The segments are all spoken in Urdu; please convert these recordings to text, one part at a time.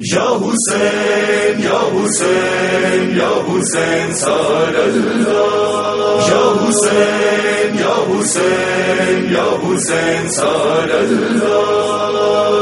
یا حسین یا حسین یا حسین سار اللہ، یا حسین یا حسین یا حسین سار اللہ،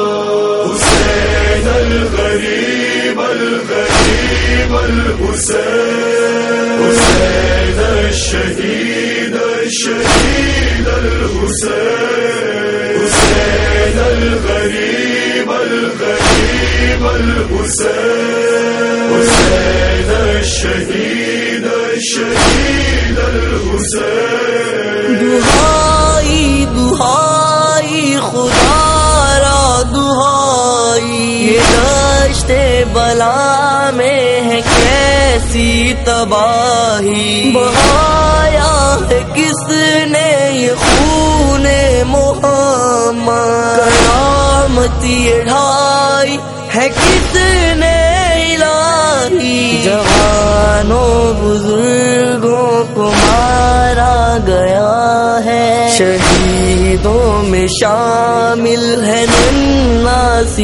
حسین الغریب الغریب الحسین، حسین الشہید الشہید الحسین، حسین الغریب الغریب الحسین، حسین الشہید الشہید الحسین۔ دہائی دہائی خدا را دہائی، یہ دشت بلا میں ہے کیسی تباہی، بہایا ہے کس نے یہ خون محمد، قیامت یہ ڈھائی ہے کس نے الہی، جوانوں بزرگوں کو مارا گیا ہے، شہیدوں میں شامل ہے ننھا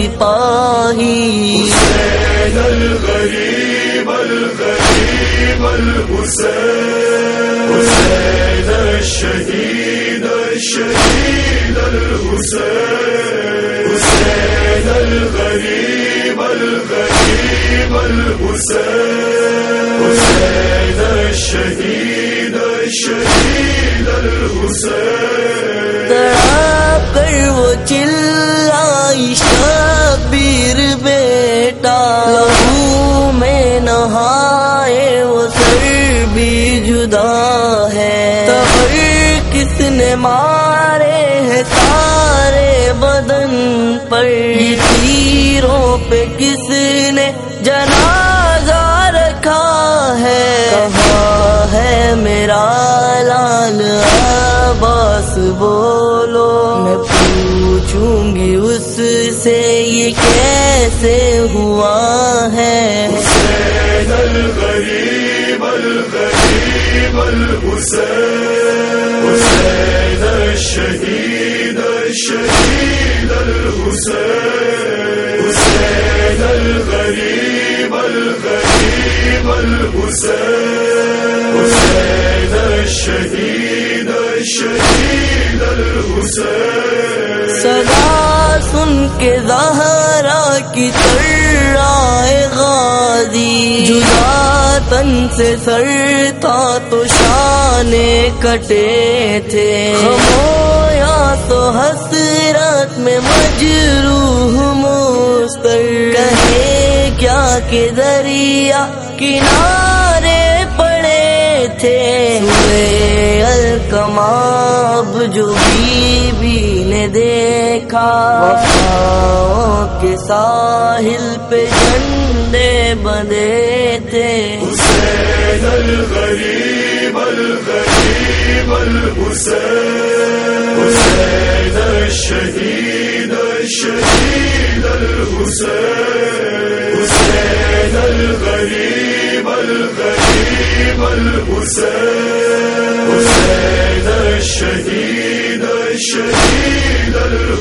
سپاہی، حسین الغریب الغریب الحسین، حسین الشہید الشہید الحسین، حسین الغریب الغریب الحسین، حسین الشہید الشہید الحسین۔ تڑپ کر وہ چلائی شبیر بیٹا، لہو میں نہائے وہ سر بھی جدا ہے، تبر کس نے مارے ہیں سارے بدن پر، تیروں پہ کس نے جنازہ رکھا ہے، کہاں ہے میرا لال عباس بولو، میں پوچھوں گی اس سے یہ کیسے ہوا ہے، حسین الغریب الغریب الحسین، حسین الشہید الشہید الحسین، حسین الغریب الغریب الحسین، حسین الشہید الشہید الحسین۔ صدا سن کے زہرا کی ترائے غازی، جدا تن سے سر تھا تو شانے کٹے تھے، خمویا تو حسرت میں مجروح مستر، کہے کیا کہ دریا کنارے پڑے تھے، سوئے الکماب جو بی نے دیکھا، وفاؤں کے ساحل پہ جھنڈے بندھے تھے، حسین الغریب الغریب الحسین، حسین الشہید الشہید الحسین، حسین الغریب الغریب الحسین، حسین الشہید الشہید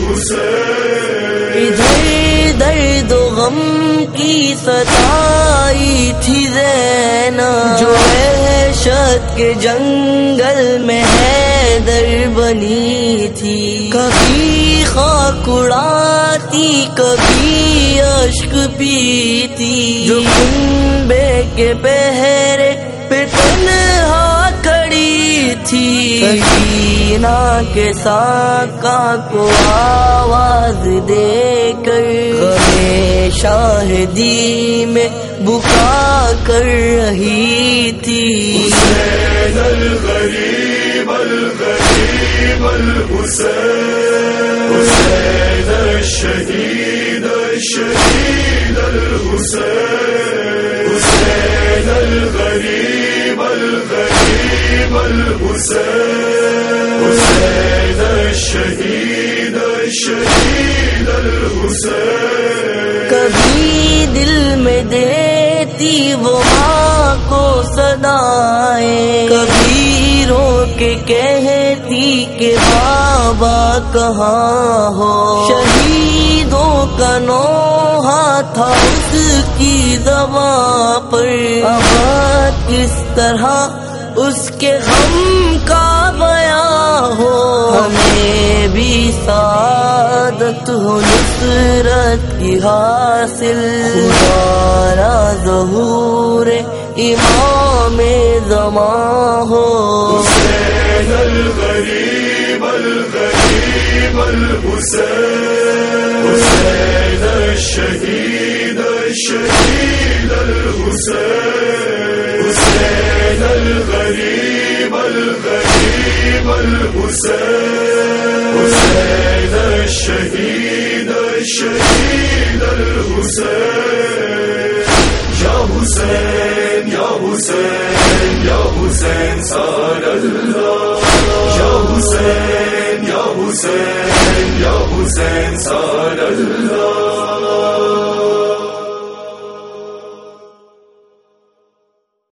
الحسین۔ ادھر درد و غم کی ستائی تھی زینب، جو وحشت کے جنگل میں حیدر بنی تھی، کبھی خاک اڑاتی کبھی اشک پیتی، جو کنبے کے پہرے پہ تنہا کھڑی تھی، سکینہ کے ساقہ کو آواز دے کر غم شاہدی میں بکا کر رہی تھی، حسین الغریب الغریب الحسین، حسین الشہید الشہید الحسین، حسین الغریب الغریب الحسین، حسین الشہید الشہید الحسین۔ کبھی دل میں دیتی وہ ماں کو صدائیں، کبھی رو کے کہتی کہ بابا کہاں ہو. شہیدوں کا نوحہ تھا اس کی زباں پر، اب کس طرح اس کے غم کا بیاں ہو. ہمیں بھی سعادت ہو نصرت کی حاصل، خدا ظہور امام زمان ہو. حسین الغریب الغریب الحسین، حسین الشہید الشہید الحسین، حسین الغریب الغریب الحسین، حسین الشہید الشہید الحسین. یا حسین یا حسین یا حسین سال اللہ، یا حسین یا حسین یا حسین سال اللہ.